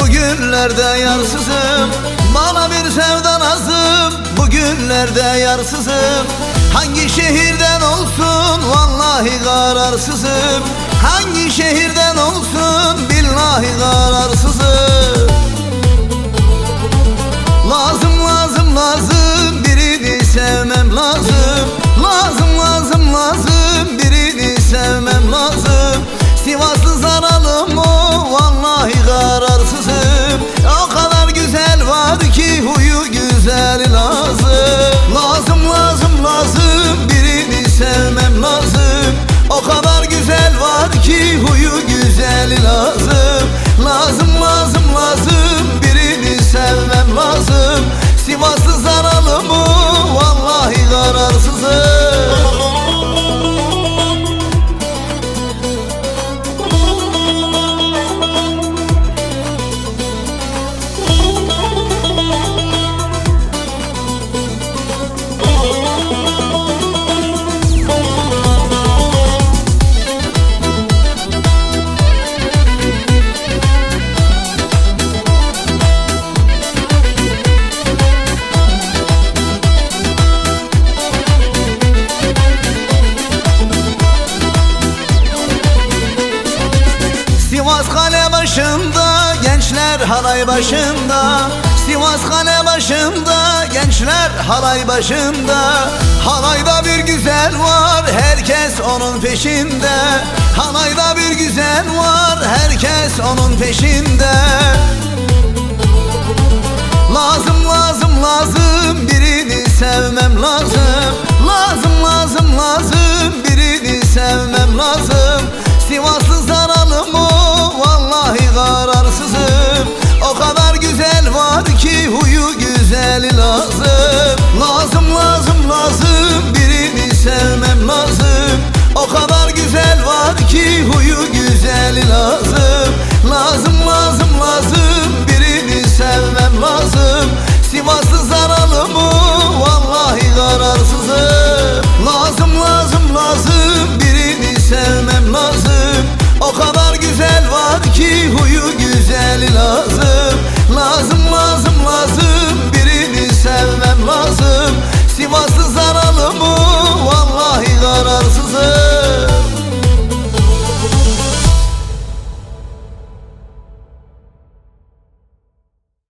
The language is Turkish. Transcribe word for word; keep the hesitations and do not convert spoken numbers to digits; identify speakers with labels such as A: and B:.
A: bugünlerde yarsızım. Bana bir sevda lazım, bugünlerde yarsızım. Hangi şehirden olsun vallahi kararsızım. Hangi şehirden olsun billahi kararsızım. Lazım lazım lazım birini sevmem lazım. Lazım lazım lazım birini sevmem lazım. Sivaslı zaralım o vallahi kararsızım. O kadar güzel var ki huyu güzel lazım. Lazım lazım lazım birini sevmem lazım. O kadar güzel var ki huyu güzel lazım. Lazım lazım lazım birini sevmem lazım. Sivaslı zaralım o vallahi kararsızım. Sivas kale başında, gençler halay başında. Sivas kale başında, gençler halay başında. Halayda bir güzel var, herkes onun peşinde. Halayda bir güzel var, herkes onun peşinde. Lazım lazım lazım birini sevmem lazım. Lazım lazım lazım birini sevmem lazım. Sivaslı